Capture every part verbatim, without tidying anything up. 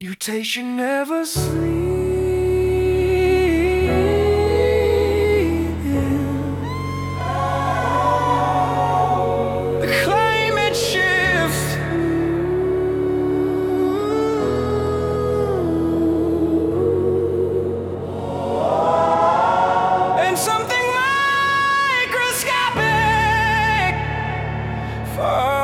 Mutation never sleep. The climate shift. And something microscopic for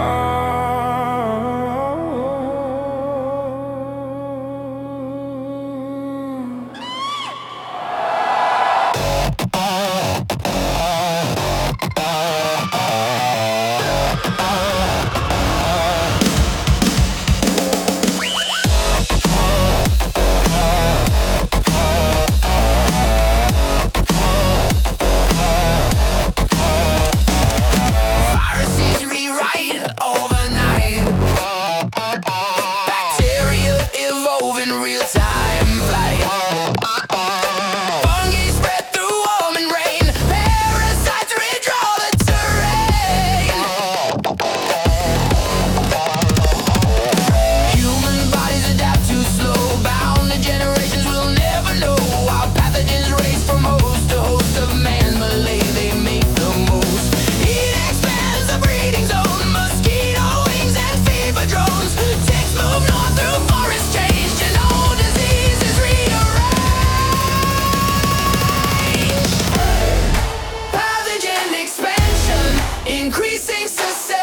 increasing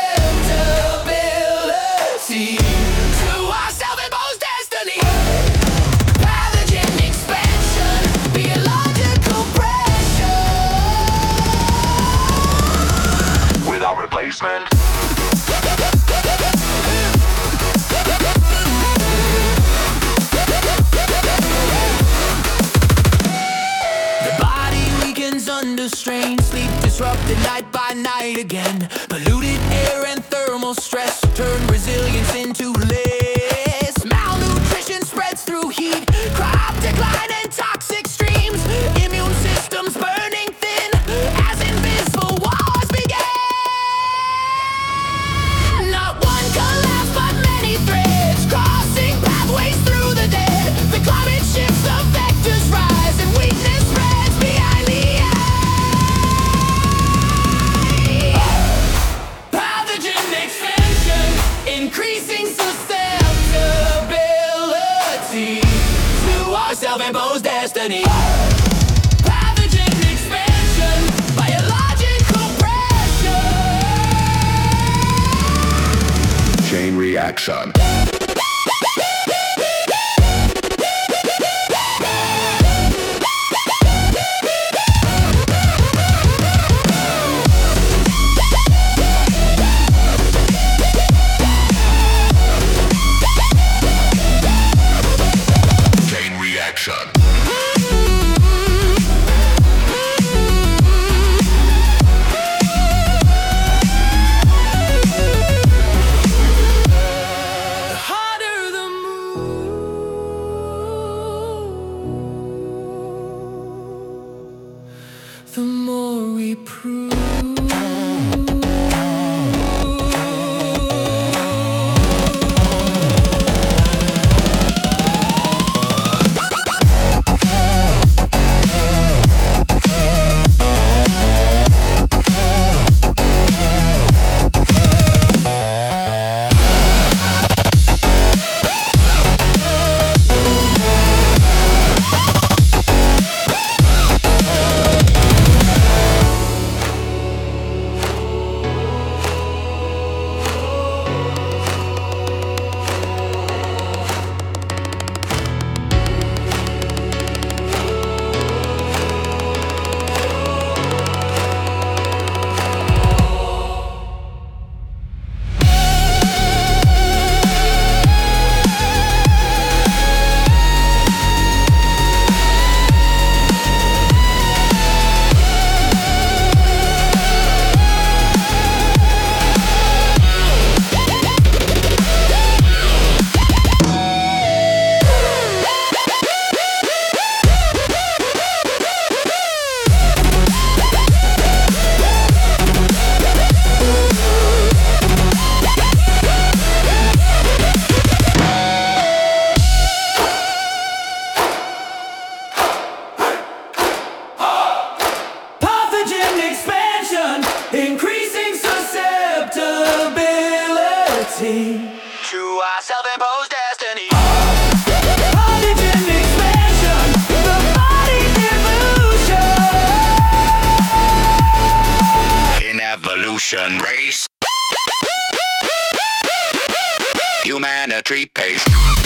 susceptibility to our self-imposed destiny. Pathogen expansion, biological pressure without replacement. The body weakens under strain, sleep disrupted night by night again. Polluted air and thermal stress turn resilience into less. Malnutrition spreads through heat, crop decline and toxic streams. Immune systems burning thin as invisible wars begin. Not one collapse but many threads crossing pathways through the dead. The climate shifts, the vectors rise, and weakness spreads behind the increasing susceptibility to our self-imposed destiny. Pathogen expansion, biological pressure. Chain reaction. The more we prove reality to our self-imposed destiny. Oxygen expansion, the body's evolution. In evolution race, humanity pace.